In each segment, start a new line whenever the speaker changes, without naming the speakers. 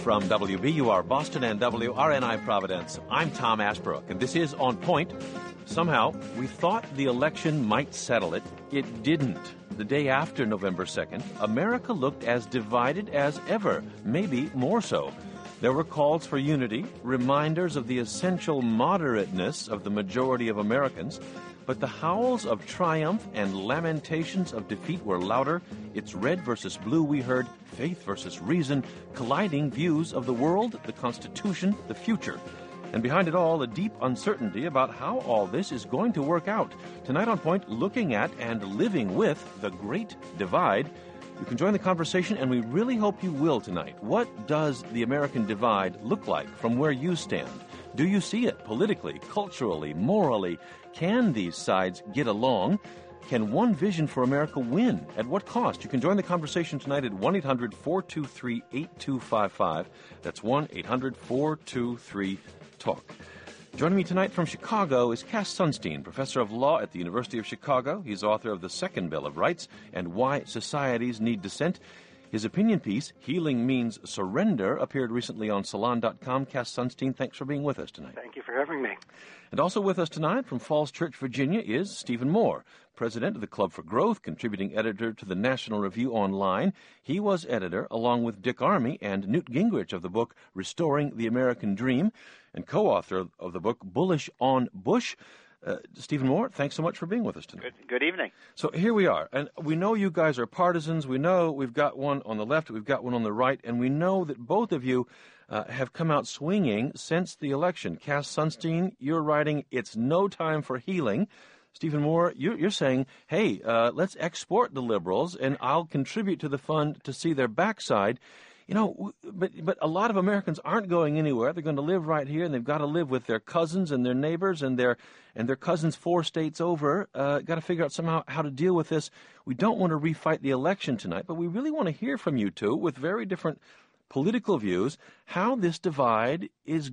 From WBUR Boston and WRNI Providence, I'm Tom Ashbrook, and this is On Point. Somehow, we thought the election might settle it. It didn't. The day after November 2nd, America looked as divided as ever, maybe more so. There were calls for unity, reminders of the essential moderateness of the majority of Americans, but the howls of triumph and lamentations of defeat were louder. It's red versus blue, we heard, faith versus reason, colliding views of the world, the Constitution, the future. And behind it all, a deep uncertainty about how all this is going to work out. Tonight on Point, looking at and living with the Great Divide. You can join the conversation, and we really hope you will tonight. What does the American divide look like from where you stand? Do you see it politically, culturally, morally? Can these sides get along? Can one vision for America win? At what cost? You can join the conversation tonight at 1-800-423-8255. That's 1-800-423-TALK. Joining me tonight from Chicago is Cass Sunstein, professor of law at the University of Chicago. He's author of The Second Bill of Rights and Why Societies Need Dissent. His opinion piece, Healing Means Surrender, appeared recently on Salon.com. Cass Sunstein, thanks for being with us tonight.
Thank you for having me.
And also with us tonight from Falls Church, Virginia, is Stephen Moore, president of the Club for Growth, contributing editor to the National Review Online. He was editor, along with Dick Armey and Newt Gingrich, of the book Restoring the American Dream, and co-author of the book Bullish on Bush. Stephen Moore, thanks so much for being with us tonight.
Good evening.
So here we are, and we know you guys are partisans. We know we've got one on the left, we've got one on the right, and we know that both of you have come out swinging since the election. Cass Sunstein, you're writing, it's no time for healing. Stephen Moore, you're saying, hey, let's export the liberals, and I'll contribute to the fund to see their backside. You know, but a lot of Americans aren't going anywhere. They're going to live right here, and they've got to live with their cousins and their neighbors and their cousins 4 states over. Got to figure out somehow how to deal with this. We don't want to refight the election tonight, but we really want to hear from you two with very different political views how this divide is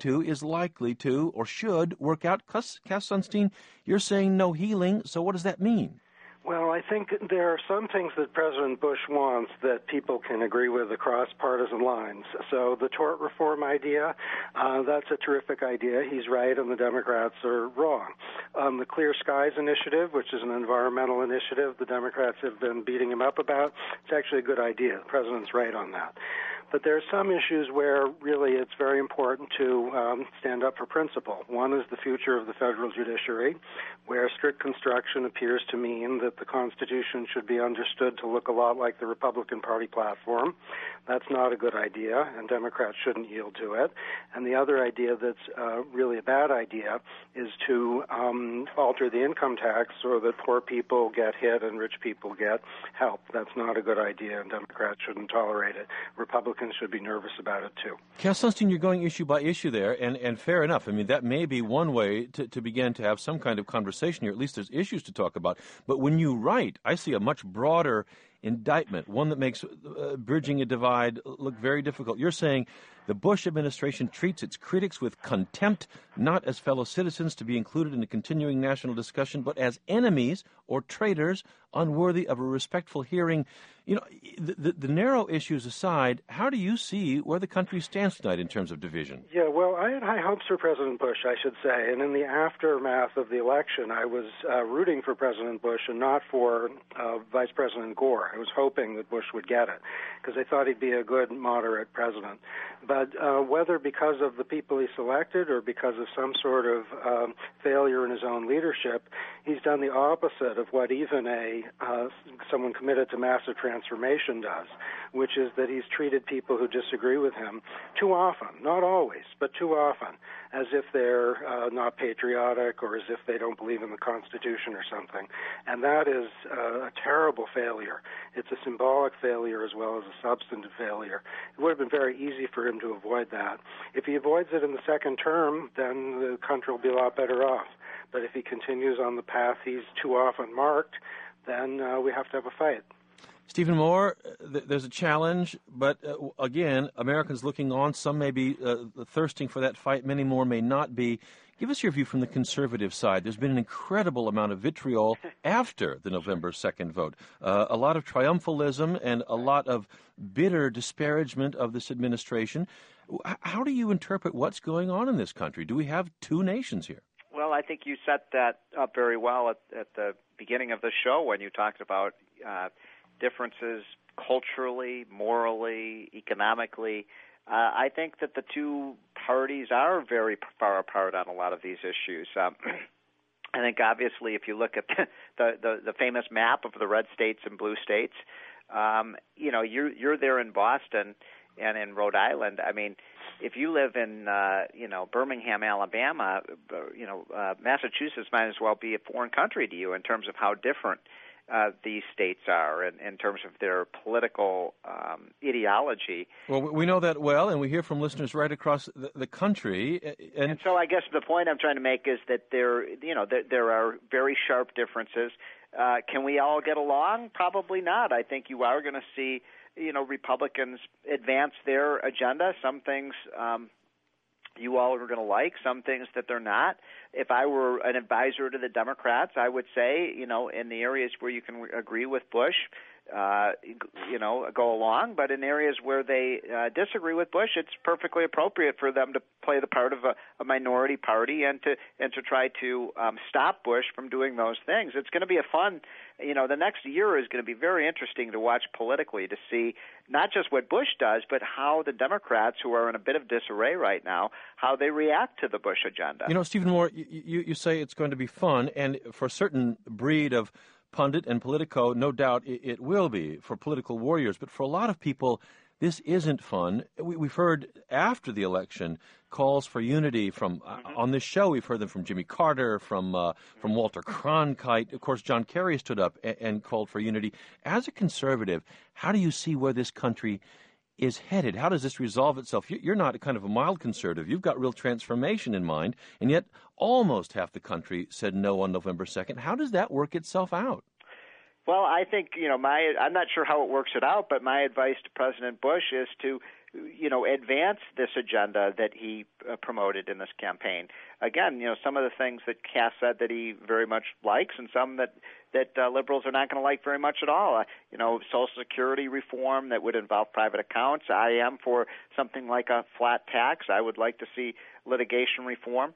likely to, or should work out. Cass Sunstein, you're saying no healing, so what does that mean?
Well, I think there are some things that President Bush wants that people can agree with across partisan lines. So the tort reform idea, that's a terrific idea. He's right and the Democrats are wrong. The Clear Skies Initiative, which is an environmental initiative the Democrats have been beating him up about, it's actually a good idea. The president's right on that. But there are some issues where really it's very important to stand up for principle. One is the future of the federal judiciary, where strict construction appears to mean that the Constitution should be understood to look a lot like the Republican Party platform. That's not a good idea, and Democrats shouldn't yield to it. And the other idea that's really a bad idea is to alter the income tax so that poor people get hit and rich people get help. That's not a good idea, and Democrats shouldn't tolerate it. Republicans should be nervous about it, too.
Cass Sunstein, you're going issue by issue there, and fair enough. I mean, that may be one way to begin to have some kind of conversation here. At least there's issues to talk about. But when you write, I see a much broader indictment, one that makes bridging a divide look very difficult. You're saying the Bush administration treats its critics with contempt, not as fellow citizens to be included in a continuing national discussion, but as enemies or traitors unworthy of a respectful hearing. You know, the narrow issues aside, how do you see where the country stands tonight in terms of division?
Yeah, well, I had high hopes for President Bush, I should say. And in the aftermath of the election, I was rooting for President Bush and not for Vice President Gore. I was hoping that Bush would get it because I thought he'd be a good, moderate president. But whether because of the people he selected or because of some sort of failure in his own leadership, he's done the opposite of what even someone committed to massive transformation does, which is that he's treated people who disagree with him too often, not always, but too often, as if they're not patriotic or as if they don't believe in the Constitution or something. And that is a terrible failure. It's a symbolic failure as well as a substantive failure. It would have been very easy for him to avoid that. If he avoids it in the second term, then the country will be a lot better off. But if he continues on the path he's too often marked, then we have to have a fight.
Stephen Moore, there's a challenge, but again, Americans looking on, some may be thirsting for that fight, many more may not be. Give us your view from the conservative side. There's been an incredible amount of vitriol after the November 2nd vote. A lot of triumphalism and a lot of bitter disparagement of this administration. How do you interpret what's going on in this country? Do we have two nations here?
Well, I think you set that up very well at the beginning of the show when you talked about differences culturally, morally, economically. I think that the two parties are very far apart on a lot of these issues. I think obviously if you look at the famous map of the red states and blue states, you're there in Boston and in Rhode Island. I mean, if you live in Birmingham, Alabama, Massachusetts might as well be a foreign country to you in terms of how different these states are in terms of their political ideology.
Well, we know that well, and we hear from listeners right across the country.
And so I guess the point I'm trying to make is that there are very sharp differences. Can we all get along? Probably not. I think you are going to see Republicans advance their agenda. Some things you all are going to like, some things that they're not. If I were an advisor to the Democrats, I would say, in the areas where you can agree with Bush, go along. But in areas where they disagree with Bush, it's perfectly appropriate for them to play the part of a minority party and to try to stop Bush from doing those things. It's going to be a fun, the next year is going to be very interesting to watch politically to see not just what Bush does, but how the Democrats, who are in a bit of disarray right now, how they react to the Bush agenda.
Stephen Moore, you say it's going to be fun, and for a certain breed of pundit and politico, no doubt it will be for political warriors. But for a lot of people, this isn't fun. We've heard after the election calls for unity from on this show. We've heard them from Jimmy Carter, from Walter Cronkite. Of course, John Kerry stood up and called for unity. As a conservative, how do you see where this country is headed? How does this resolve itself? You're not kind of a mild conservative. You've got real transformation in mind, and yet almost half the country said no on November 2nd. How does that work itself out?
Well, I think, I'm not sure how it works it out, but my advice to President Bush is to, advance this agenda that he promoted in this campaign. Again, some of the things that Cass said that he very much likes and some that liberals are not going to like very much at all. Social Security reform that would involve private accounts. I am for something like a flat tax. I would like to see litigation reform.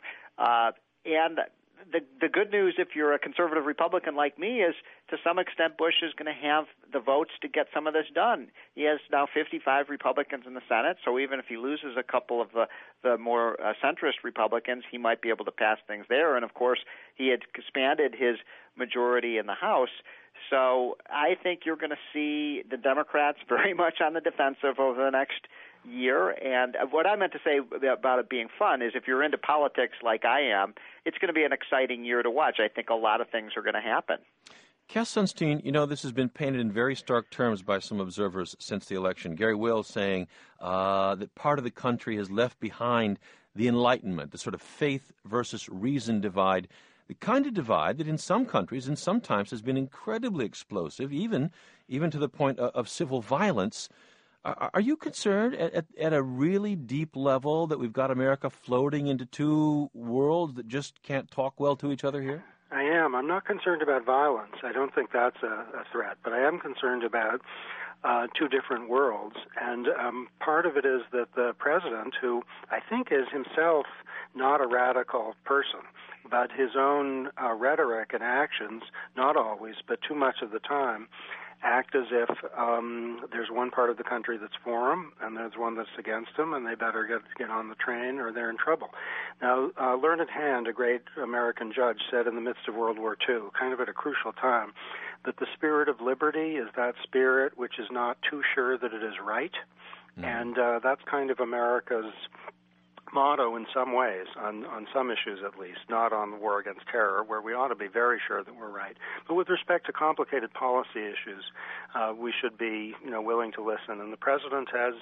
And the good news, if you're a conservative Republican like me, is to some extent Bush is going to have the votes to get some of this done. He has now 55 Republicans in the Senate, so even if he loses a couple of the more centrist Republicans, he might be able to pass things there. And, of course, he had expanded his majority in the House. So I think you're going to see the Democrats very much on the defensive over the next year. And what I meant to say about it being fun is if you're into politics like I am, it's going to be an exciting year to watch. I think a lot of things are going to happen.
Cass Sunstein, this has been painted in very stark terms by some observers since the election. Gary Wills saying that part of the country has left behind the Enlightenment, the sort of faith versus reason divide, the kind of divide that in some countries and sometimes has been incredibly explosive, even to the point of civil violence. Are you concerned at a really deep level that we've got America floating into two worlds that just can't talk well to each other here?
I am. I'm not concerned about violence. I don't think that's a threat, but I am concerned about two different worlds. And part of it is that the president, who I think is himself not a radical person, but his own rhetoric and actions, not always, but too much of the time, act as if there's one part of the country that's for him and there's one that's against him, and they better get on the train or they're in trouble. Now, Learned Hand, a great American judge, said in the midst of World War II, kind of at a crucial time, that the spirit of liberty is that spirit which is not too sure that it is right. And that's kind of America's motto in some ways, on some issues at least, not on the war against terror, where we ought to be very sure that we're right. But with respect to complicated policy issues, we should be willing to listen. And the president has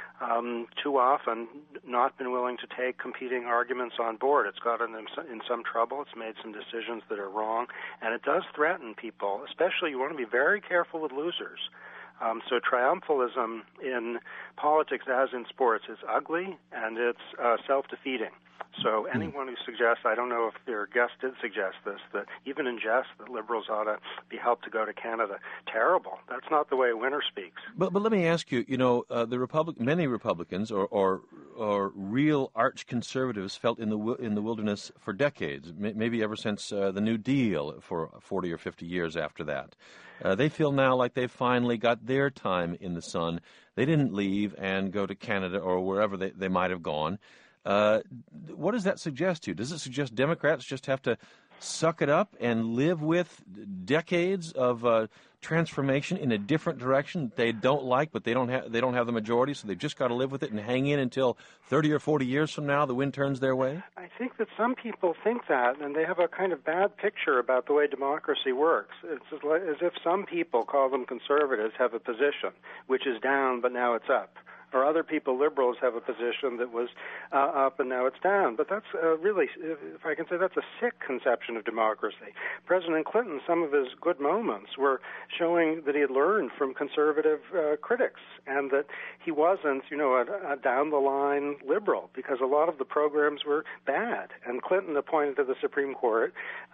too often not been willing to take competing arguments on board. It's gotten in some trouble. It's made some decisions that are wrong. And it does threaten people, especially you want to be very careful with losers. So triumphalism in politics, as in sports, is ugly and it's self-defeating. So anyone who suggests, I don't know if their guest did suggest this, that even in jest that Liberals ought to be helped to go to Canada, terrible. That's not the way a winner speaks.
But let me ask you, many Republicans or real arch conservatives felt in the wilderness for decades, maybe ever since the New Deal for 40 or 50 years after that. They feel now like they've finally got their time in the sun. They didn't leave and go to Canada or wherever they might have gone. What does that suggest to you? Does it suggest Democrats just have to suck it up and live with decades of transformation in a different direction that they don't like, but they don't have the majority, so they've just got to live with it and hang in until 30 or 40 years from now the wind turns their way?
I think that some people think that, and they have a kind of bad picture about the way democracy works. It's as if some people, call them conservatives, have a position which is down, but now it's up. Or other people, liberals, have a position that was up and now it's down. But that's really, if I can say, that's a sick conception of democracy. President Clinton, some of his good moments were showing that he had learned from conservative critics and that he wasn't, a down-the-line liberal, because a lot of the programs were bad. And Clinton appointed to the Supreme Court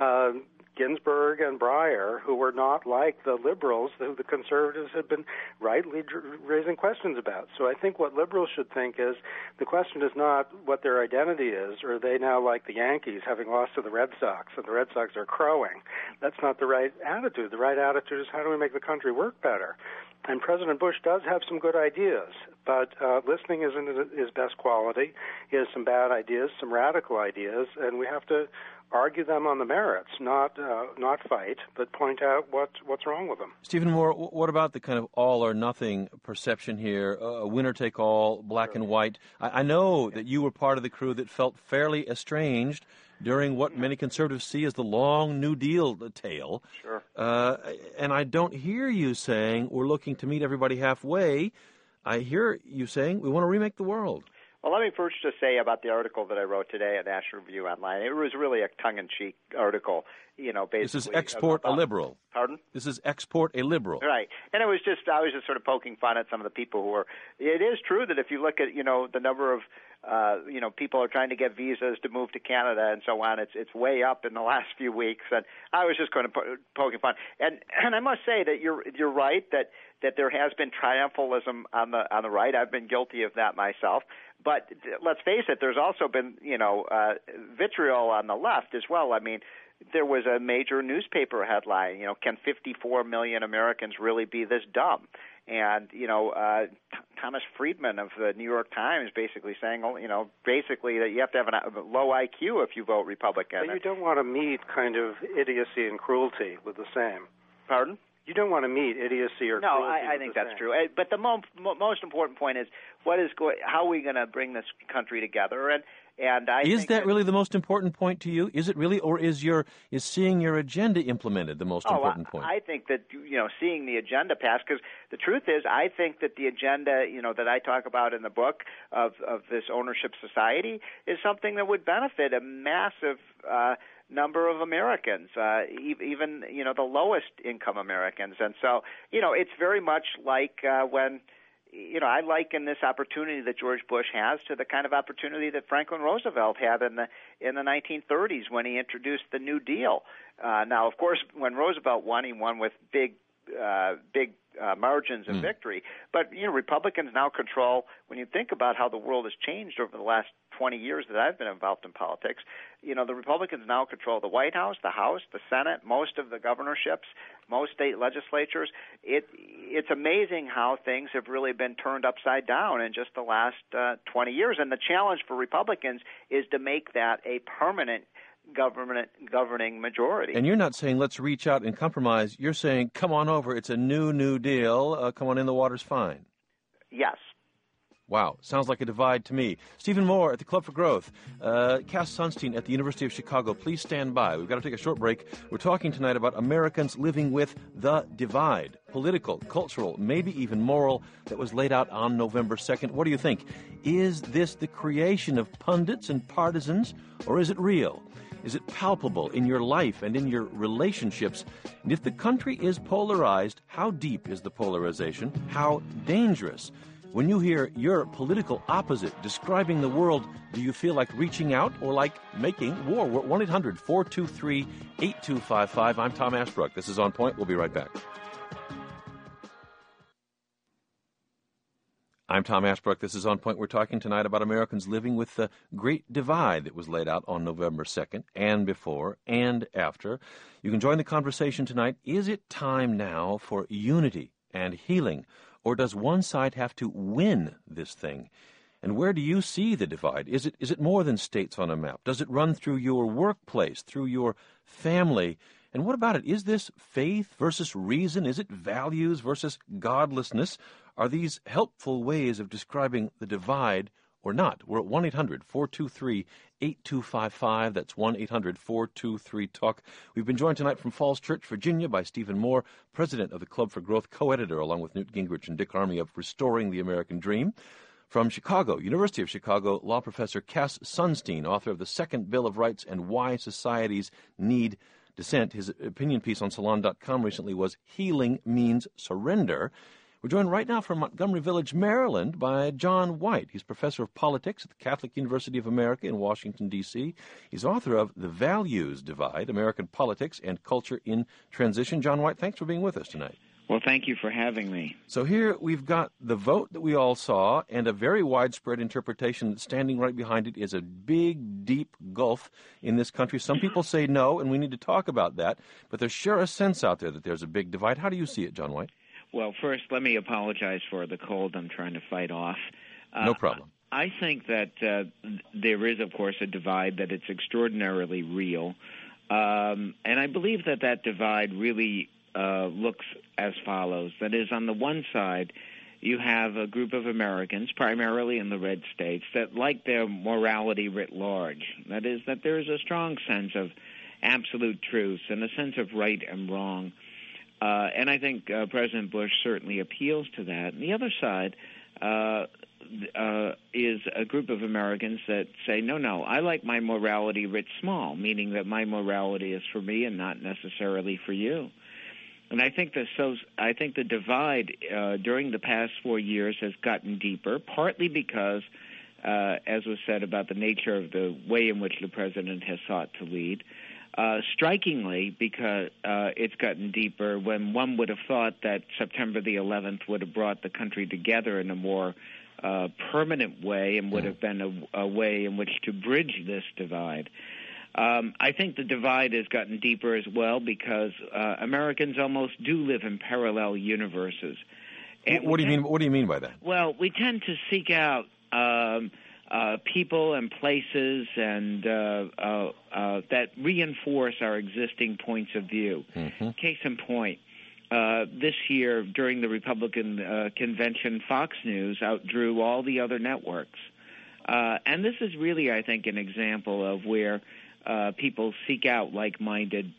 Ginsburg and Breyer, who were not like the liberals who the conservatives had been rightly raising questions about. So I think what liberals should think is the question is not what their identity is, or are they now like the Yankees having lost to the Red Sox, and the Red Sox are crowing. That's not the right attitude. The right attitude is how do we make the country work better? And President Bush does have some good ideas, but listening isn't his best quality. He has some bad ideas, some radical ideas, and we have to argue them on the merits, not fight, but point out what's wrong with them.
Stephen Moore, what about the kind of all or nothing perception here, winner take all, black and white? I know that you were part of the crew that felt fairly estranged during what many conservatives see as the long New Deal tale.
Sure.
And I don't hear you saying we're looking to meet everybody halfway. I hear you saying we want to remake the world.
Well, let me first just say about the article that I wrote today at National Review Online. It was really a tongue-in-cheek article, basically.
This is Export a Liberal.
Pardon?
This is Export a Liberal.
Right. And I was just sort of poking fun at some of the people who were. It is true that if you look at, the number of, people are trying to get visas to move to Canada and so on, it's way up in the last few weeks. And I was just going to poking fun. And I must say that you're right that there has been triumphalism on the right. I've been guilty of that myself. But let's face it, there's also been, vitriol on the left as well. I mean, there was a major newspaper headline, can 54 million Americans really be this dumb? And, Thomas Friedman of the New York Times basically saying, basically that you have to have a low IQ if you vote Republican.
But you don't want to meet kind of idiocy and cruelty with the same.
Pardon?
You don't want to meet idiocy or cruelty.
No, I think that's true. But the most important point is how are we going to bring this country together? And I
is that really the most important point to you? Is it really, or is seeing your agenda implemented the most important point?
I think that seeing the agenda pass, because the truth is, I think that the agenda that I talk about in the book of this ownership society is something that would benefit a massive number of Americans, even the lowest income Americans. And so it's very much like when. I liken this opportunity that George Bush has to the kind of opportunity that Franklin Roosevelt had in the 1930s when he introduced the New Deal. Now, of course, when Roosevelt won, he won with big margins of victory. But Republicans now control. When you think about how the world has changed over the last 20 years that I've been involved in politics, the Republicans now control the White House, the House, the Senate, most of the governorships, most state legislatures. It's amazing how things have really been turned upside down in just the last 20 years. And the challenge for Republicans is to make that a permanent governing majority.
And you're not saying let's reach out and compromise. You're saying come on over. It's a new deal. Come on in. The water's fine.
Yes.
Wow. Sounds like a divide to me. Stephen Moore at the Club for Growth. Cass Sunstein at the University of Chicago. Please stand by. We've got to take a short break. We're talking tonight about Americans living with the divide. Political, cultural, maybe even moral, that was laid out on November 2nd. What do you think? Is this the creation of pundits and partisans, or is it real? Is it palpable in your life and in your relationships? And if the country is polarized, how deep is the polarization? How dangerous? When you hear your political opposite describing the world, do you feel like reaching out or like making war? We're 1-800-423-8255. I'm Tom Ashbrook. This is On Point. We'll be right back. I'm Tom Ashbrook. This is On Point. We're talking tonight about Americans living with the great divide that was laid out on November 2nd and before and after. You can join the conversation tonight. Is it time now for unity and healing, or does one side have to win this thing? And where do you see the divide? Is it more than states on a map? Does it run through your workplace, through your family? And what about it? Is this faith versus reason? Is it values versus godlessness? Are these helpful ways of describing the divide or not? We're at 1-800-423-8255. That's 1-800-423-TALK. We've been joined tonight from Falls Church, Virginia, by Stephen Moore, president of the Club for Growth, co-editor, along with Newt Gingrich and Dick Armey, of Restoring the American Dream. From Chicago, University of Chicago, law professor Cass Sunstein, author of The Second Bill of Rights and Why Societies Need Dissent. His opinion piece on Salon.com recently was Healing Means Surrender. We're joined right now from Montgomery Village, Maryland, by John White. He's professor of politics at the Catholic University of America in Washington, D.C. He's author of The Values Divide, American Politics and Culture in Transition. John White, thanks for being with us tonight.
Well, thank you for having me.
So here we've got the vote that we all saw and a very widespread interpretation that standing right behind it is a big, deep gulf in this country. Some people say no, and we need to talk about that, but there's sure a sense out there that there's a big divide. How do you see it, John White?
Well, first, let me apologize for the cold I'm trying to fight off.
No problem.
I think that there is, of course, a divide, that it's extraordinarily real. And I believe that that divide really looks as follows. That is, on the one side, you have a group of Americans, primarily in the red states, that like their morality writ large. That is, that there is a strong sense of absolute truth and a sense of right and wrong. And I think President Bush certainly appeals to that. And the other side is a group of Americans that say, no, I like my morality writ small, meaning that my morality is for me and not necessarily for you. And I think the divide during the past 4 years has gotten deeper, partly because, as was said about the nature of the way in which the president has sought to lead, strikingly, because it's gotten deeper when one would have thought that September the 11th would have brought the country together in a more permanent way and would have been a way in which to bridge this divide. I think the divide has gotten deeper as well because Americans almost do live in parallel universes. And
what do you mean by that?
Well, we tend to seek out people and places and that reinforce our existing points of view. Mm-hmm. Case in point, this year during the Republican convention, Fox News outdrew all the other networks. And this is really, I think, an example of where people seek out like-minded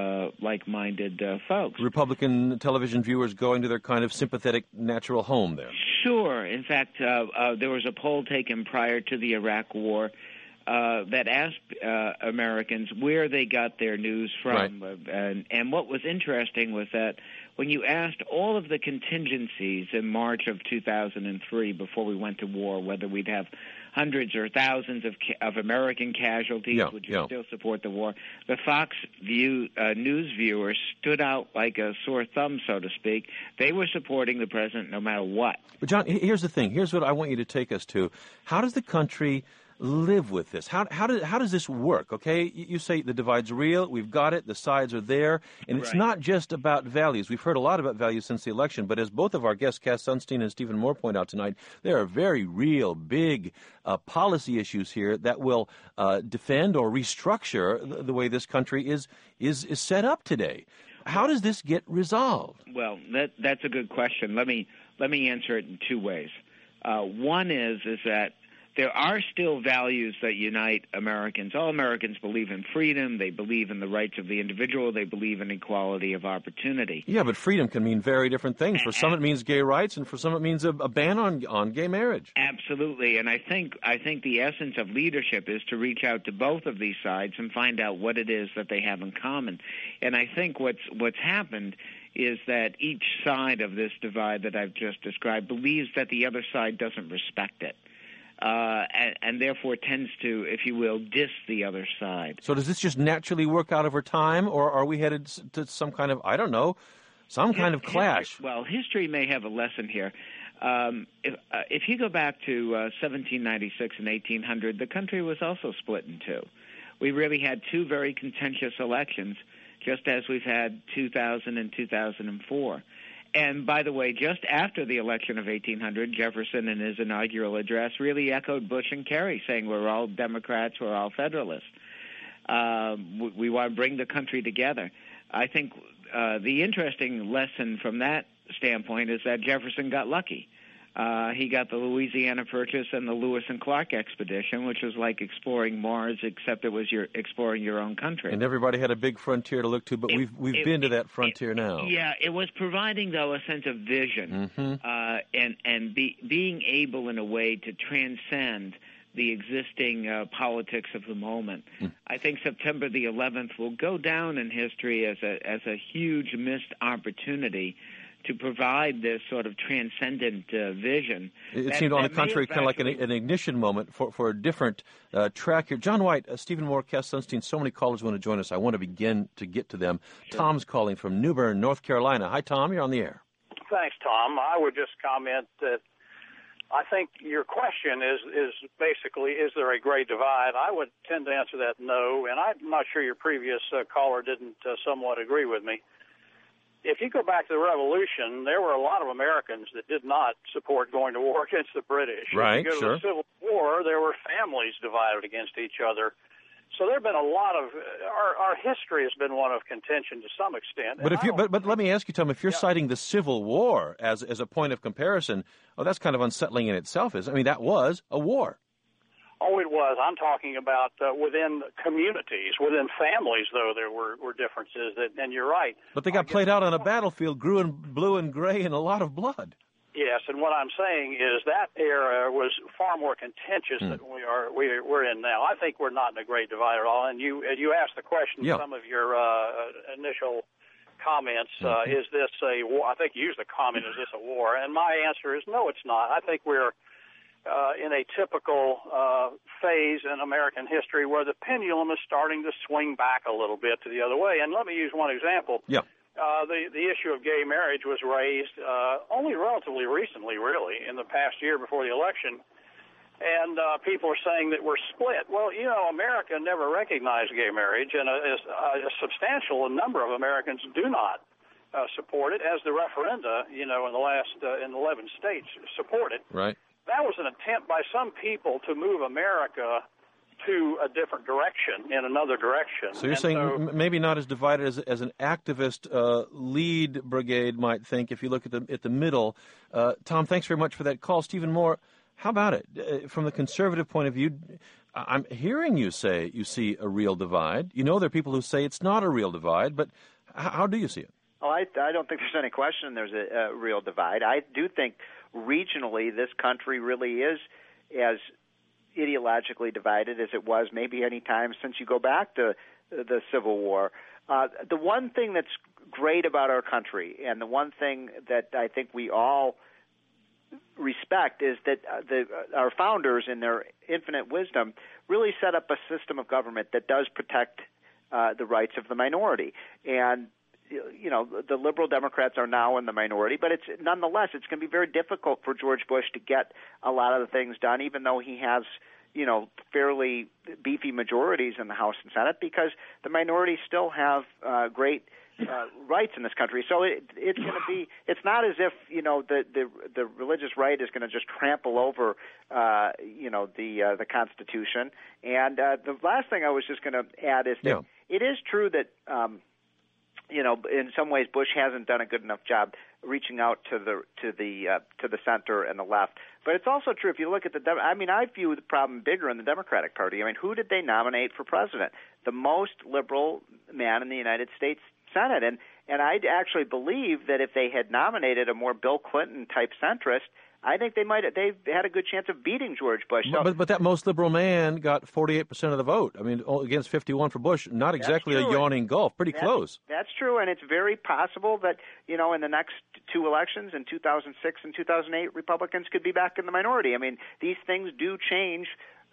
folks. Republican
television viewers going to their kind of sympathetic natural home there.
Sure. In fact, there was a poll taken prior to the Iraq War that asked Americans where they got their news from. Right. And what was interesting was that when you asked all of the contingencies in March of 2003, before we went to war, whether we'd have hundreds or thousands of American casualties, would you still support the war? The Fox News viewers stood out like a sore thumb, so to speak. They were supporting the president no matter what.
But, John, here's the thing. Here's what I want you to take us to. How does the country live with this? How does this work? Okay, you say the divide's real. We've got it. The sides are there, and it's not just about values. We've heard a lot about values since the election, but as both of our guests, Cass Sunstein and Stephen Moore, point out tonight, there are very real, big policy issues here that will defend or restructure the way this country is set up today. How does this get resolved?
Well, that's a good question. Let me answer it in two ways. One is that there are still values that unite Americans. All Americans believe in freedom. They believe in the rights of the individual. They believe in equality of opportunity.
Yeah, but freedom can mean very different things. For some it means gay rights, and for some it means a ban on gay marriage.
Absolutely, and I think the essence of leadership is to reach out to both of these sides and find out what it is that they have in common. And I think what's happened is that each side of this divide that I've just described believes that the other side doesn't respect it, and therefore tends to, if you will, diss the other side.
So does this just naturally work out over time, or are we headed to some kind of, I don't know, some kind of clash?
History may have a lesson here. If you go back to 1796 and 1800, the country was also split in two. We really had two very contentious elections, just as we've had 2000 and 2004. And by the way, just after the election of 1800, Jefferson in his inaugural address really echoed Bush and Kerry, saying we're all Democrats, we're all Federalists. We want to bring the country together. I think the interesting lesson from that standpoint is that Jefferson got lucky. He got the Louisiana Purchase and the Lewis and Clark expedition, which was like exploring Mars, except it was exploring your own country.
And everybody had a big frontier to look to, but we've been to that frontier now.
Yeah, it was providing, though, a sense of vision, and being able in a way to transcend the existing politics of the moment. I think September the 11th will go down in history as a huge missed opportunity to provide this sort of transcendent vision.
It seemed on the contrary kind of like an ignition moment for a different track here. John White, Stephen Moore, Cass Sunstein, so many callers want to join us. I want to begin to get to them. Sure. Tom's calling from New Bern, North Carolina. Hi, Tom. You're on the air.
Thanks, Tom. I would just comment that I think your question is basically, is there a great divide? I would tend to answer that no, and I'm not sure your previous caller didn't somewhat agree with me. If you go back to the Revolution, there were a lot of Americans that did not support going to war against the British.
Right,
if you go
sure.
to the Civil War, there were families divided against each other. So there have been a lot of our history has been one of contention to some extent.
But let me ask you, Tom, if you're citing the Civil War as a point of comparison, that's kind of unsettling in itself. That was a war.
Oh, it was. I'm talking about within communities, within families, though, there were differences. And you're right.
But they got played out on a battlefield, blue and gray, and a lot of blood.
Yes, and what I'm saying is that era was far more contentious than we're in now. I think we're not in a great divide at all. And you asked the question, some of your initial comments, is this a war? I think you used the comment, is this a war? And my answer is no, it's not. I think we're in a typical phase in American history where the pendulum is starting to swing back a little bit to the other way. And let me use one example.
Yeah.
The issue of gay marriage was raised only relatively recently, really, in the past year before the election. And people are saying that we're split. Well, America never recognized gay marriage, and a substantial number of Americans do not support it, as the referenda, in the last in 11 states support it.
Right.
That was an attempt by some people to move America to a different direction, in another direction.
So you're saying maybe not as divided as an activist lead brigade might think if you look at the middle. Tom, thanks very much for that call. Stephen Moore, how about it? From the conservative point of view, I'm hearing you say you see a real divide. There are people who say it's not a real divide, but how do you see it?
Well, I don't think there's any question there's a real divide. I do think regionally this country really is as ideologically divided as it was maybe any time since you go back to the Civil War. The one thing that's great about our country, and the one thing that I think we all respect, is that our founders, in their infinite wisdom, really set up a system of government that does protect the rights of the minority. And the liberal Democrats are now in the minority, but nonetheless, it's going to be very difficult for George Bush to get a lot of the things done, even though he has, fairly beefy majorities in the House and Senate, because the minorities still have great rights in this country. So it's going to be. It's not as if the religious right is going to just trample over the Constitution. And the last thing I was just going to add is that it is true that. In some ways, Bush hasn't done a good enough job reaching out to the center and the left. But it's also true if you look at I view the problem bigger in the Democratic Party. Who did they nominate for president? The most liberal man in the United States Senate. And I actually believe that if they had nominated a more Bill Clinton type centrist, I think they've had a good chance of beating George Bush. So,
but that most liberal man got 48% of the vote. I mean, against 51 for Bush. Not exactly a yawning gulf. Pretty close.
That's true, and it's very possible that, in the next two elections, in 2006 and 2008, Republicans could be back in the minority. I mean, these things do change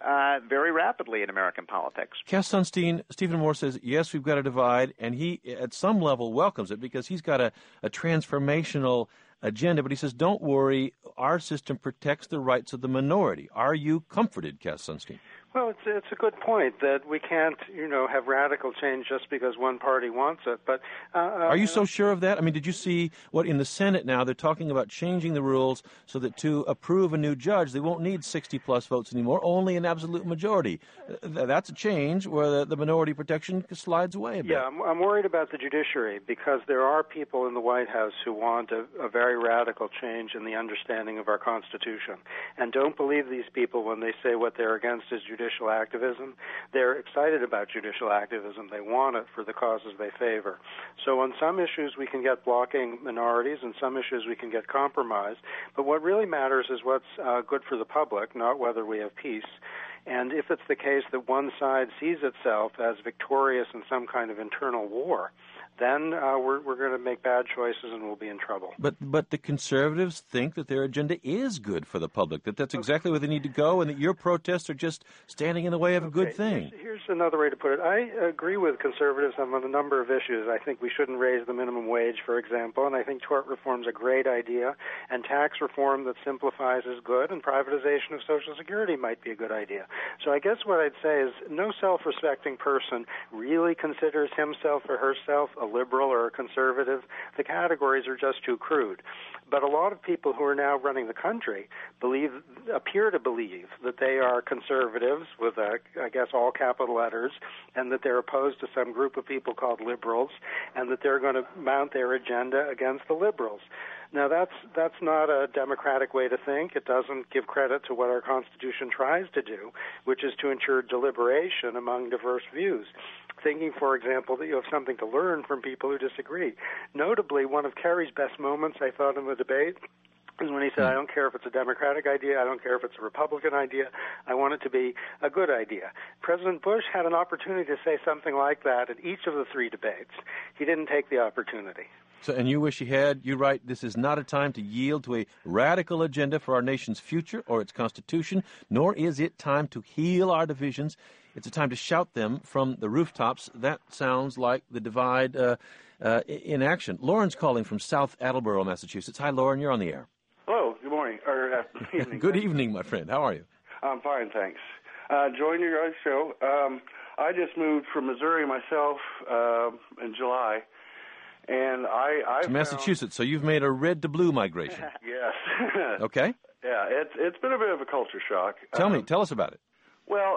very rapidly in American politics.
Cass Sunstein, Stephen Moore says, yes, we've got a divide, and he, at some level, welcomes it because he's got a transformational agenda, but he says, don't worry, our system protects the rights of the minority. Are you comforted, Cass Sunstein?
Well, it's a good point that we can't, have radical change just because one party wants it. But
are you so sure of that? I mean, did you see what in the Senate now they're talking about changing the rules so that to approve a new judge they won't need 60-plus votes anymore, only an absolute majority. That's a change where the minority protection slides away a bit.
Yeah, I'm worried about the judiciary because there are people in the White House who want a very radical change in the understanding of our Constitution, and don't believe these people when they say what they're against is judicial activism. They're excited about judicial activism. They want it for the causes they favor. So on some issues we can get blocking minorities, and some issues we can get compromise. But what really matters is what's good for the public, not whether we have peace. And if it's the case that one side sees itself as victorious in some kind of internal war, then we're going to make bad choices and we'll be in trouble.
But the conservatives think that their agenda is good for the public, that's exactly where they need to go, and that your protests are just standing in the way of a good thing.
Here's another way to put it. I agree with conservatives on a number of issues. I think we shouldn't raise the minimum wage, for example, and I think tort reform is a great idea, and tax reform that simplifies is good, and privatization of Social Security might be a good idea. So I guess what I'd say is no self-respecting person really considers himself or herself a liberal or a conservative. The categories are just too crude. But a lot of people who are now running the country appear to believe that they are conservatives with, I guess, all capital letters, and that they're opposed to some group of people called liberals, and that they're going to mount their agenda against the liberals. Now, that's not a democratic way to think. It doesn't give credit to what our Constitution tries to do, which is to ensure deliberation among diverse views. Thinking, for example, that you have something to learn from people who disagree. Notably, one of Kerry's best moments, I thought, in the debate is when he said, I don't care if it's a Democratic idea, I don't care if it's a Republican idea, I want it to be a good idea. President Bush had an opportunity to say something like that at each of the three debates. He didn't take the opportunity.
So, and you wish he had. You write, this is not a time to yield to a radical agenda for our nation's future or its Constitution, nor is it time to heal our divisions. It's a time to shout them from the rooftops. That sounds like the divide in action. Lauren's calling from South Attleboro, Massachusetts. Hi, Lauren. You're on the air.
Hello. Good morning. Or evening.
Good evening, my friend. How are you?
I'm fine, thanks. Enjoying your guys' show. I just moved from Missouri myself in July. And I
to Massachusetts, so you've made a red to blue migration.
Yes.
Okay.
Yeah, it's been a bit of a culture shock.
Tell us about it.
Well,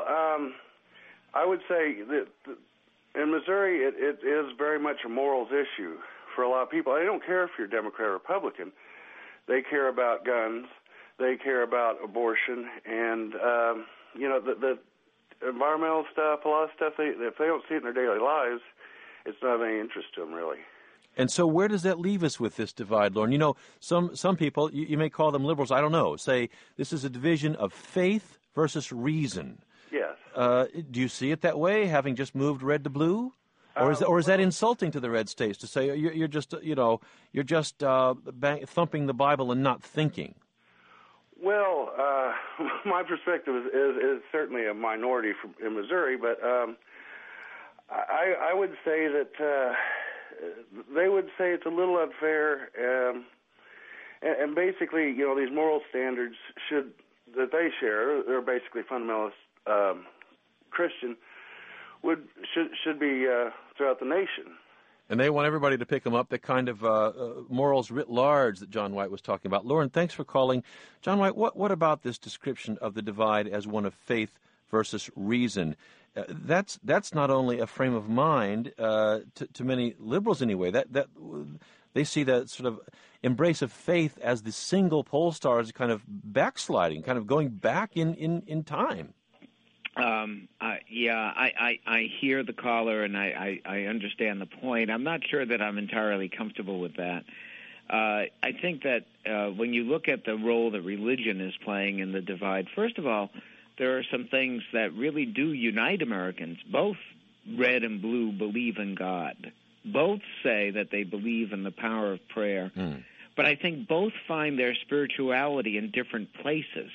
I would say that in Missouri, it is very much a morals issue for a lot of people. They don't care if you're Democrat or Republican. They care about guns. They care about abortion, and the environmental stuff. A lot of stuff. If they don't see it in their daily lives, it's not of any interest to them, really.
And so where does that leave us with this divide, Lauren? You know, some people, you may call them liberals, I don't know, say this is a division of faith versus reason.
Yes.
Do you see it that way, having just moved red to blue? Or is that insulting to the red states to say you're just thumping the Bible and not thinking?
Well, my perspective is certainly a minority in Missouri, but I would say that they would say it's a little unfair, and basically, these moral standards that they share, they're basically fundamentalist Christian, should be throughout the nation.
And they want everybody to pick them up, the kind of morals writ large that John White was talking about. Lauren, thanks for calling. John White, what about this description of the divide as one of faith versus reason? That's not only a frame of mind to many liberals anyway. That they see that sort of embrace of faith as the single pole star as kind of backsliding, kind of going back in time.
I hear the caller and I understand the point. I'm not sure that I'm entirely comfortable with that. I think that when you look at the role that religion is playing in the divide, first of all, there are some things that really do unite Americans. Both red and blue believe in God. Both say that they believe in the power of prayer. But I think both find their spirituality in different places.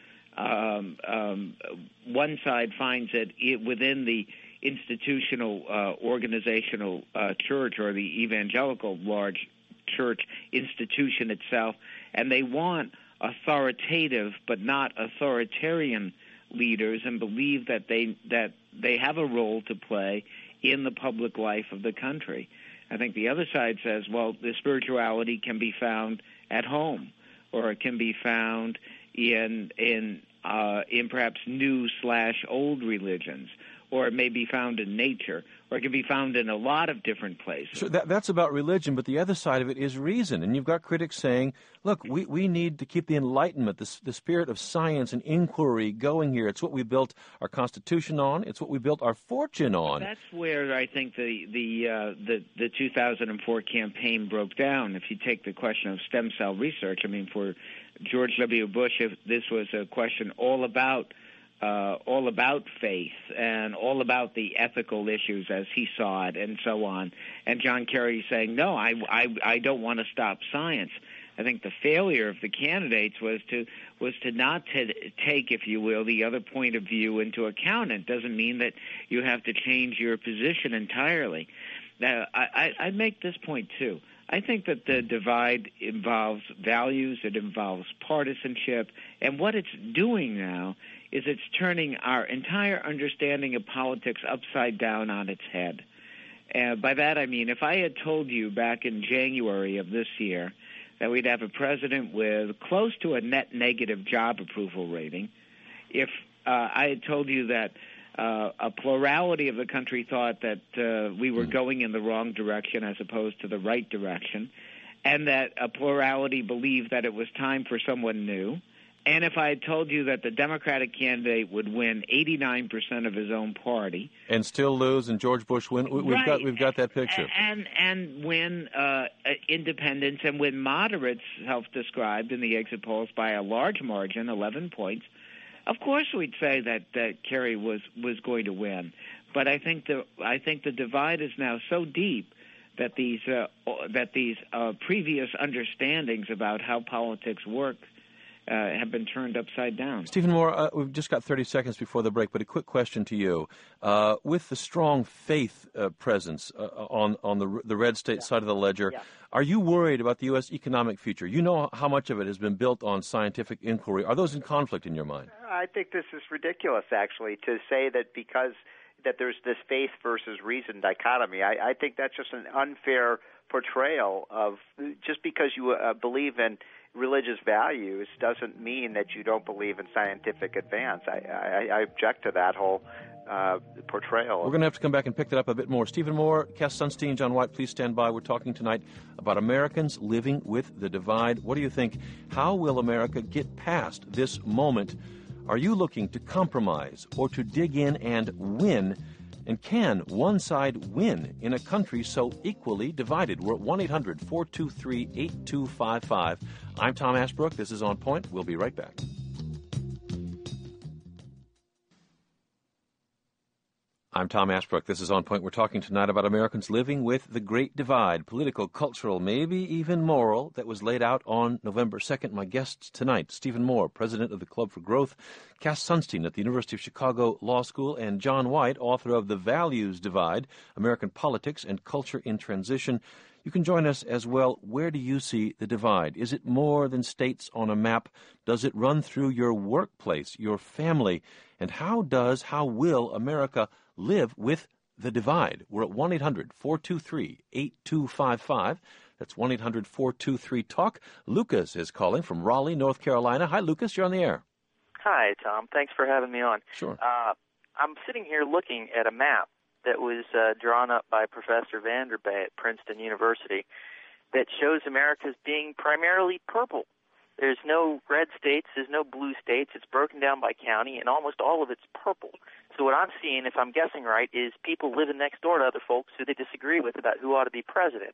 One side finds it within the institutional, organizational church or the evangelical large church institution itself, and they want authoritative but not authoritarian leaders and believe that they have a role to play in the public life of the country. I think the other side says, well, the spirituality can be found at home, or it can be found in perhaps new/old religions, or it may be found in nature, or it can be found in a lot of different places.
So that's about religion, but the other side of it is reason. And you've got critics saying, look, we need to keep the Enlightenment, the spirit of science and inquiry going here. It's what we built our Constitution on. It's what we built our fortune on.
That's where I think the 2004 campaign broke down. If you take the question of stem cell research, I mean, for George W. Bush, this was a question all about faith and all about the ethical issues as he saw it and so on. And John Kerry saying, no, I don't want to stop science. I think the failure of the candidates was to not take, if you will, the other point of view into account. It doesn't mean that you have to change your position entirely. Now, I make this point, too. I think that the divide involves values, it involves partisanship, and what it's doing now is it's turning our entire understanding of politics upside down on its head. By that I mean, if I had told you back in January of this year that we'd have a president with close to a net negative job approval rating, if I had told you that a plurality of the country thought that we were going in the wrong direction as opposed to the right direction, and that a plurality believed that it was time for someone new, and if I had told you that the Democratic candidate would win 89% of his own party
and still lose, and George Bush win, we've got that picture.
And win independents and win moderates, self-described in the exit polls by a large margin, 11 points. Of course, we'd say that Kerry was going to win, but I think the divide is now so deep that these previous understandings about how politics work have been turned upside down.
Stephen Moore, we've just got 30 seconds before the break, but a quick question to you. With the strong faith presence on the red state side of the ledger, are you worried about the U.S. economic future? You know how much of it has been built on scientific inquiry. Are those in conflict in your mind?
I think this is ridiculous, actually, to say that because that there's this faith versus reason dichotomy. I think that's just an unfair portrayal of just because you believe in religious values doesn't mean that you don't believe in scientific advance. I object to that whole portrayal.
We're going to have to come back and pick that up a bit more. Stephen Moore, Cass Sunstein, John White, please stand by. We're talking tonight about Americans living with the divide. What do you think? How will America get past this moment? Are you looking to compromise or to dig in and win? And can one side win in a country so equally divided? We're at 1-800-423-8255. I'm Tom Ashbrook. This is On Point. We'll be right back. I'm Tom Ashbrook. This is On Point. We're talking tonight about Americans living with the Great Divide, political, cultural, maybe even moral, that was laid out on November 2nd. My guests tonight, Stephen Moore, president of the Club for Growth, Cass Sunstein at the University of Chicago Law School, and John White, author of The Values Divide, American Politics and Culture in Transition. You can join us as well. Where do you see the divide? Is it more than states on a map? Does it run through your workplace, your family? And how will America live with the divide? We're at 1-800-423-8255. That's 1-800-423-TALK. Lucas is calling from Raleigh, North Carolina. Hi, Lucas. You're on the air.
Hi, Tom. Thanks for having me on.
Sure.
I'm sitting here looking at a map that was drawn up by Professor Vanderbay at Princeton University that shows America as being primarily purple. There's no red states, there's no blue states. It's broken down by county, and almost all of it's purple. So what I'm seeing, if I'm guessing right, is people living next door to other folks who they disagree with about who ought to be president.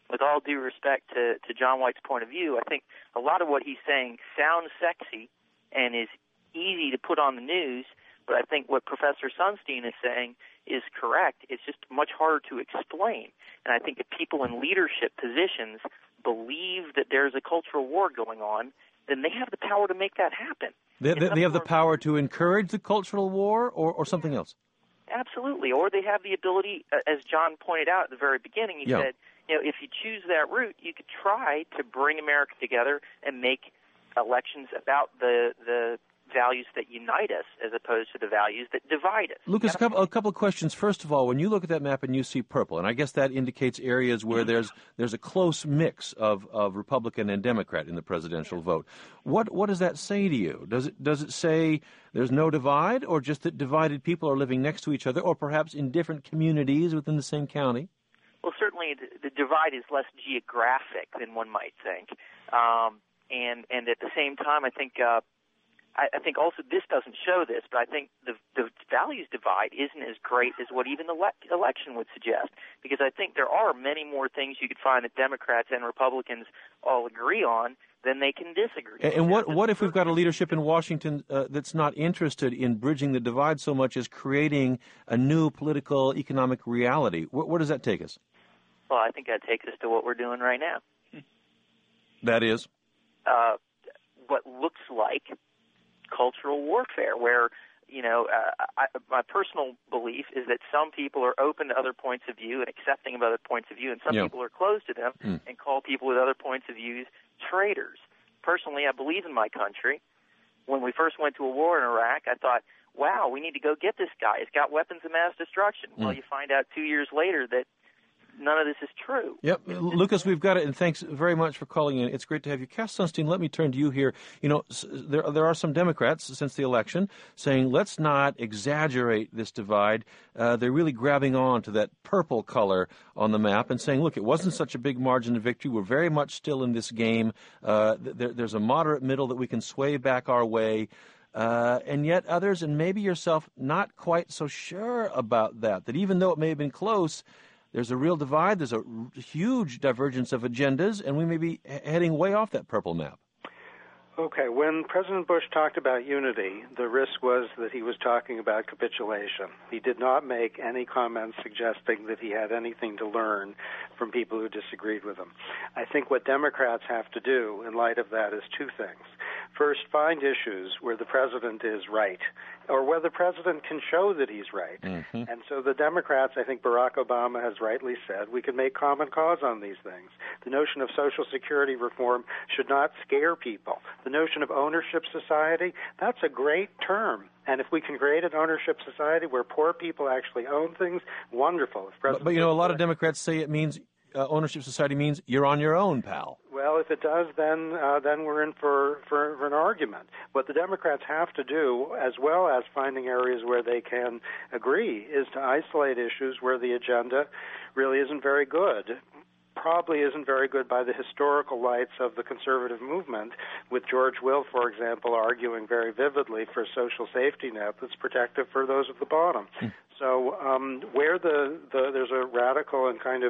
with all due respect to John White's point of view, I think a lot of what he's saying sounds sexy and is easy to put on the news, but I think what Professor Sunstein is saying is correct. It's just much harder to explain. And I think if people in leadership positions believe that there's a cultural war going on, then they have the power to make that happen.
They have the power to encourage the cultural war or something else?
Absolutely. Or they have the ability, as John pointed out at the very beginning, he said, if you choose that route, you could try to bring America together and make elections about the values that unite us as opposed to the values that divide us.
Lucas, a couple of questions. First of all, when you look at that map and you see purple, and I guess that indicates areas where there's a close mix of Republican and Democrat in the presidential vote. What does that say to you? Does it say there's no divide, or just that divided people are living next to each other, or perhaps in different communities within the same county?
Well, certainly the divide is less geographic than one might think, and at the same time, I think also this doesn't show this, but I think the values divide isn't as great as what even the election would suggest, because I think there are many more things you could find that Democrats and Republicans all agree on than they can disagree.
And what if we've got a leadership in Washington that's not interested in bridging the divide so much as creating a new political, economic reality? Where does that take us?
Well, I think that takes us to what we're doing right now.
That is?
What looks like cultural warfare, where, my personal belief is that some people are open to other points of view and accepting of other points of view, and some people are closed to them and call people with other points of views traitors. Personally, I believe in my country. When we first went to a war in Iraq, I thought, wow, we need to go get this guy. He's got weapons of mass destruction. Well, you find out 2 years later that none of this is true.
Yep. Lucas, we've got it, and thanks very much for calling in. It's great to have you. Cass Sunstein, let me turn to you here. There are some Democrats since the election saying, let's not exaggerate this divide. They're really grabbing on to that purple color on the map and saying, look, it wasn't such a big margin of victory. We're very much still in this game. There's a moderate middle that we can sway back our way. And yet others, and maybe yourself, not quite so sure about that even though it may have been close, there's a real divide, there's a huge divergence of agendas, and we may be heading way off that purple map.
Okay, when President Bush talked about unity, the risk was that he was talking about capitulation. He did not make any comments suggesting that he had anything to learn from people who disagreed with him. I think what Democrats have to do in light of that is two things. First, find issues where the president is right, or where the president can show that he's right. Mm-hmm. And so the Democrats, I think Barack Obama has rightly said, we can make common cause on these things. The notion of Social Security reform should not scare people. The notion of ownership society, that's a great term. And if we can create an ownership society where poor people actually own things, wonderful.
But a lot of Democrats say it means ownership society means you're on your own, pal.
Well, if it does, then we're in for an argument. What the Democrats have to do, as well as finding areas where they can agree, is to isolate issues where the agenda really isn't very good. Probably isn't very good by the historical lights of the conservative movement, with George Will, for example, arguing very vividly for a social safety net that's protective for those at the bottom. So where there's a radical and kind of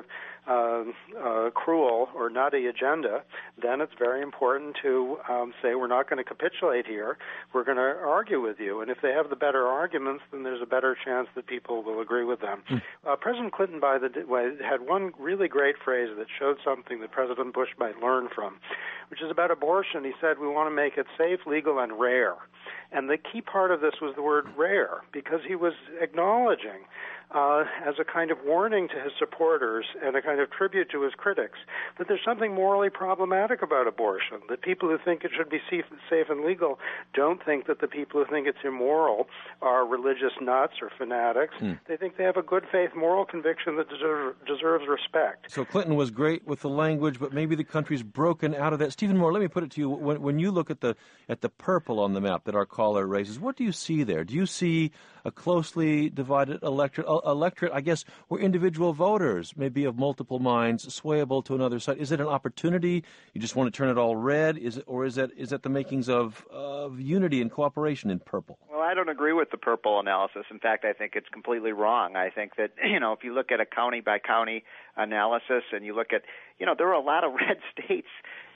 cruel or nutty agenda, then it's very important to say we're not going to capitulate here. We're going to argue with you. And if they have the better arguments, then there's a better chance that people will agree with them. President Clinton, by the way, had one really great phrase that showed something that President Bush might learn from, which is about abortion. He said, we want to make it safe, legal, and rare. And the key part of this was the word rare, because he was acknowledging, as a kind of warning to his supporters and a kind of tribute to his critics, that there's something morally problematic about abortion, that people who think it should be safe and legal don't think that the people who think it's immoral are religious nuts or fanatics. They think they have a good faith moral conviction that deserves respect.
So Clinton was great with the language, but maybe the country's broken out of that. Stephen Moore, let me put it to you. When you look at the purple on the map that our caller raises. What do you see there? Do you see a closely divided electorate, I guess, where individual voters may be of multiple minds, swayable to another side? Is it an opportunity? You just want to turn it all red? Is that the makings of unity and cooperation in purple?
Well, I don't agree with the purple analysis. In fact, I think it's completely wrong. I think that, if you look at a county-by-county analysis and you look at, there are a lot of red states,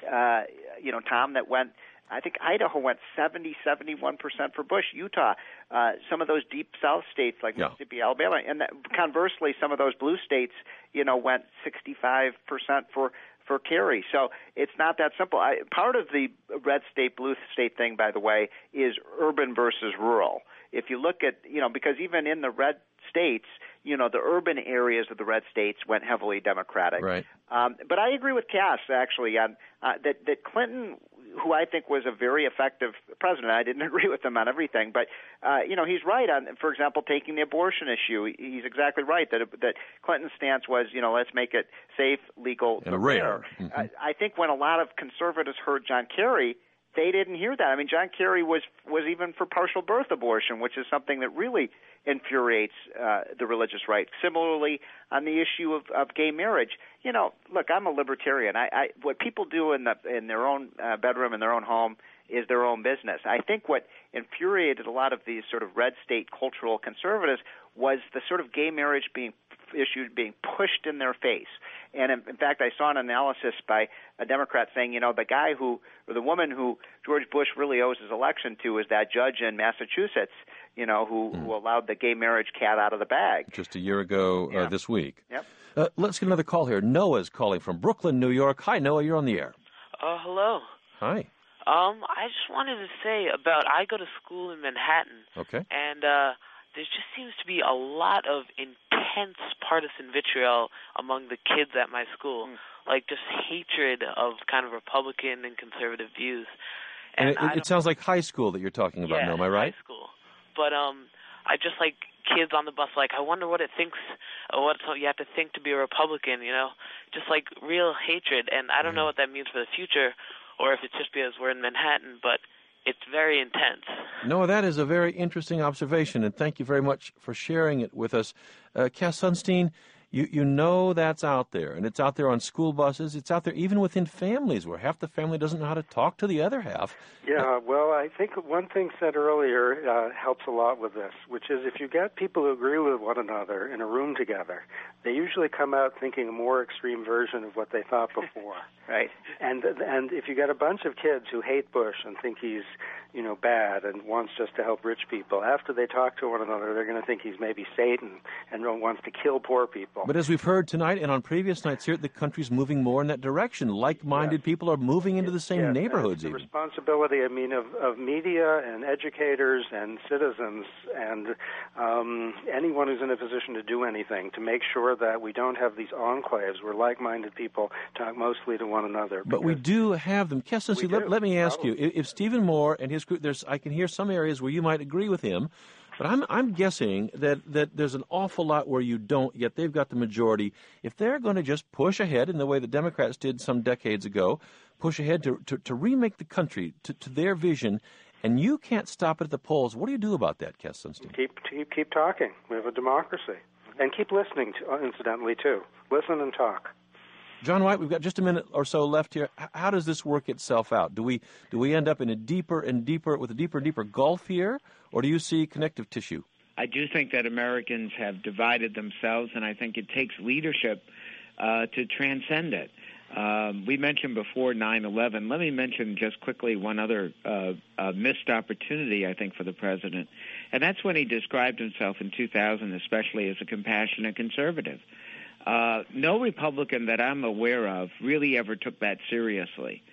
Tom, that went, I think Idaho went 71% for Bush. Utah, some of those deep South states like Mississippi, Alabama, and conversely, some of those blue states, went 65% for Kerry. So it's not that simple. Part of the red state, blue state thing, by the way, is urban versus rural. If you look at, because even in the red states, the urban areas of the red states went heavily Democratic. Right. But I agree with Cass, actually, on that Clinton, who I think was a very effective president. I didn't agree with him on everything, but he's right on, for example, taking the abortion issue. He's exactly right that Clinton's stance was, let's make it safe, legal,
and rare.
Mm-hmm. I think when a lot of conservatives heard John Kerry, they didn't hear that. I mean, John Kerry was even for partial birth abortion, which is something that really infuriates the religious right. Similarly, on the issue of gay marriage, look, I'm a libertarian. What people do in their own bedroom, in their own home, is their own business. I think what infuriated a lot of these sort of red state cultural conservatives was the sort of gay marriage being pushed in their face. And in fact, I saw an analysis by a Democrat saying, the woman who George Bush really owes his election to is that judge in Massachusetts, who allowed the gay marriage cat out of the bag.
Just a year ago this week.
Yep.
Let's get another call here. Noah's calling from Brooklyn, New York. Hi, Noah, you're on the air.
Hello.
Hi.
I just wanted to say I go to school in Manhattan.
Okay.
And there just seems to be a lot of intense partisan vitriol among the kids at my school, like just hatred of kind of Republican and conservative views.
And it sounds like high school that you're talking about, no, am I right?
High school. But I just like kids on the bus, like, I wonder what it thinks, what you have to think to be a Republican, just like real hatred. And I don't know what that means for the future, or if it's just because we're in Manhattan, but it's very intense.
No, that is a very interesting observation, and thank you very much for sharing it with us. Cass Sunstein, you know that's out there, and it's out there on school buses. It's out there even within families where half the family doesn't know how to talk to the other half.
Yeah, well, I think one thing said earlier helps a lot with this, which is if you get people who agree with one another in a room together, they usually come out thinking a more extreme version of what they thought before.
Right.
And if you get a bunch of kids who hate Bush and think he's, bad and wants just to help rich people, after they talk to one another, they're going to think he's maybe Satan and wants to kill poor people.
But as we've heard tonight and on previous nights here, the country's moving more in that direction. Like-minded people are moving into the same neighborhoods.
The responsibility, of media and educators and citizens and anyone who's in a position to do anything to make sure that we don't have these enclaves where like-minded people talk mostly to one another.
But we do have them. Cass, let me ask you, if Stephen Moore and his group, I can hear some areas where you might agree with him, but I'm guessing that there's an awful lot where you don't, yet they've got the majority. If they're going to just push ahead in the way the Democrats did some decades ago, push ahead to remake the country to their vision, and you can't stop it at the polls, what do you do about that, Cass Sunstein?
Keep talking. We have a democracy. And keep listening, incidentally, too. Listen and talk.
John White, we've got just a minute or so left here. How does this work itself out? Do we end up in a deeper and deeper gulf here, or do you see connective tissue?
I do think that Americans have divided themselves, and I think it takes leadership to transcend it. We mentioned before 9/11. Let me mention just quickly one other missed opportunity, I think, for the president, and that's when he described himself in 2000, especially as a compassionate conservative. No Republican that I'm aware of really ever took that seriously.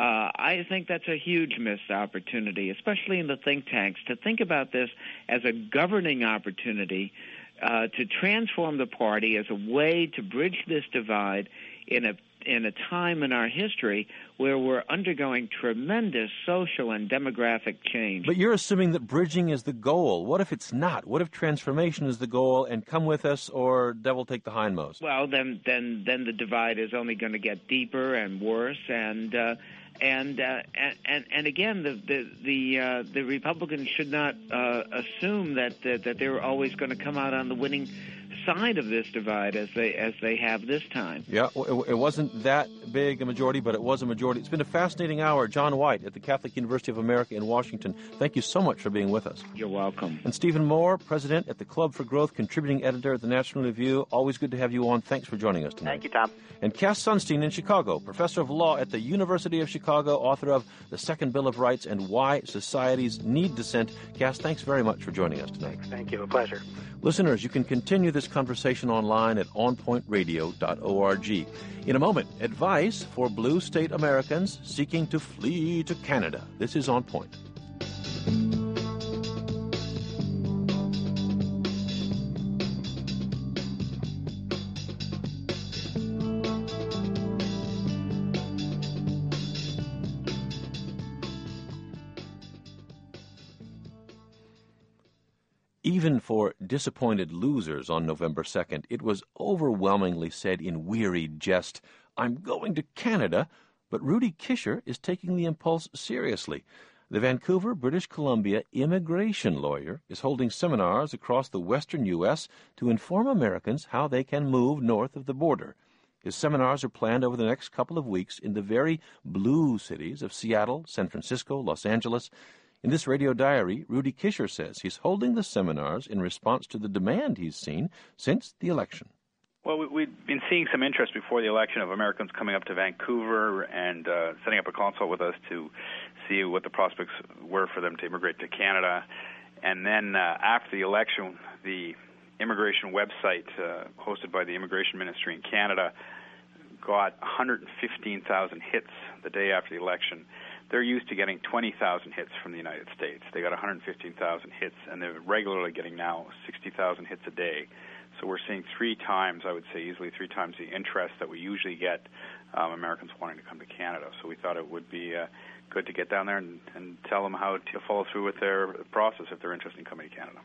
I think that's a huge missed opportunity, especially in the think tanks, to think about this as a governing opportunity to transform the party as a way to bridge this divide in a time in our history where we're undergoing tremendous social and demographic change.
But you're assuming that bridging is the goal. What if it's not? What if transformation is the goal and come with us, or devil take the hindmost?
Well, then the divide is only going to get deeper and worse, and And again, the Republicans should not assume that they're always going to come out on the winning side of this divide as they have this time.
Yeah, it wasn't that big a majority, but it was a majority. It's been a fascinating hour. John White at the Catholic University of America in Washington, thank you so much for being with us.
You're welcome.
And Stephen Moore, president at the Club for Growth, contributing editor at the National Review. Always good to have you on. Thanks for joining us tonight.
Thank you, Tom.
And Cass Sunstein in Chicago, professor of law at the University of Chicago, author of The Second Bill of Rights and Why Societies Need Dissent. Cass, thanks very much for joining us tonight.
Thank you. A pleasure.
Listeners, you can continue this conversation online at onpointradio.org. In a moment, advice for blue state Americans seeking to flee to Canada. This is On Point. Even for disappointed losers on November 2nd, it was overwhelmingly said in wearied jest, "I'm going to Canada," but Rudy Kisher is taking the impulse seriously. The Vancouver, British Columbia immigration lawyer is holding seminars across the western U.S. to inform Americans how they can move north of the border. His seminars are planned over the next couple of weeks in the very blue cities of Seattle, San Francisco, Los Angeles. In this radio diary, Rudy Kisher says he's holding the seminars in response to the demand he's seen since the election.
Well, we've been seeing some interest before the election of Americans coming up to Vancouver and setting up a consult with us to see what the prospects were for them to immigrate to Canada. And then after the election, the immigration website hosted by the Immigration Ministry in Canada got 115,000 hits the day after the election. They're used to getting 20,000 hits from the United States. They got 115,000 hits, and they're regularly getting now 60,000 hits a day. So we're seeing 3 times, I would say easily 3 times the interest that we usually get Americans wanting to come to Canada. So we thought it would be good to get down there and tell them how to follow through with their process if they're interested in coming to Canada.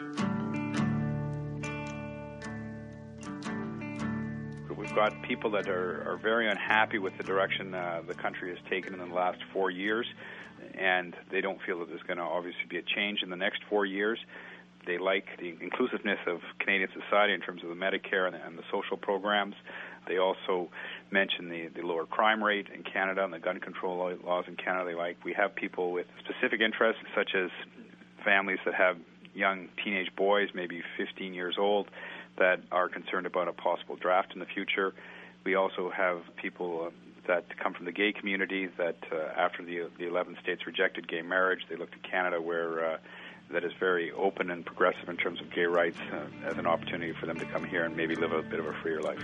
We've got people that are very unhappy with the direction the country has taken in the last 4 years, and they don't feel that there's going to obviously be a change in the next 4 years. They like the inclusiveness of Canadian society in terms of the Medicare and the social programs. They also mention the lower crime rate in Canada and the gun control laws in Canada. We have people with specific interests, such as families that have young teenage boys, maybe 15 years old, that are concerned about a possible draft in the future. We also have people that come from the gay community that after the 11 states rejected gay marriage, they looked at Canada where that is very open and progressive in terms of gay rights as an opportunity for them to come here and maybe live a bit of a freer life.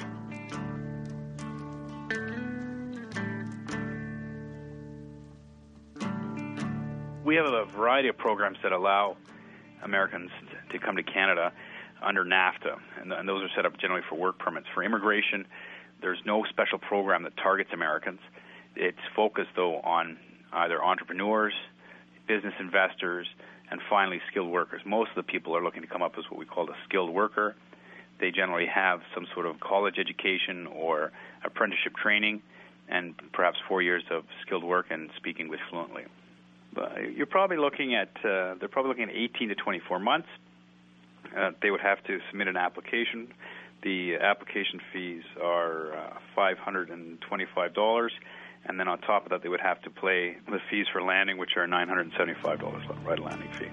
We have a variety of programs that allow Americans to come to Canada under NAFTA, and those are set up generally for work permits. For immigration, there's no special program that targets Americans. It's focused, though, on either entrepreneurs, business investors, and finally skilled workers. Most of the people are looking to come up as what we call a skilled worker. They generally have some sort of college education or apprenticeship training and perhaps 4 years of skilled work and speak English fluently. But you're probably looking at, they're probably looking at 18 to 24 months. They would have to submit an application. The application fees are $525, and then on top of that, they would have to pay the fees for landing, which are $975, right, a landing fee.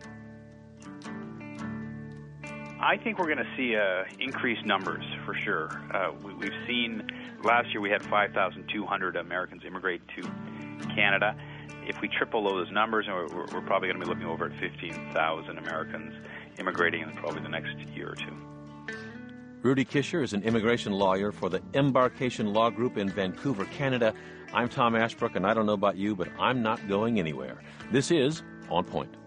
I think we're going to see increased numbers for sure. We've seen last year we had 5,200 Americans immigrate to Canada. If we triple those numbers, we're probably going to be looking over at 15,000 Americans immigrating in probably the next year or two.
Rudy Kisher is an immigration lawyer for the Embarkation Law Group in Vancouver, Canada. I'm Tom Ashbrook, and I don't know about you, but I'm not going anywhere. This is On Point.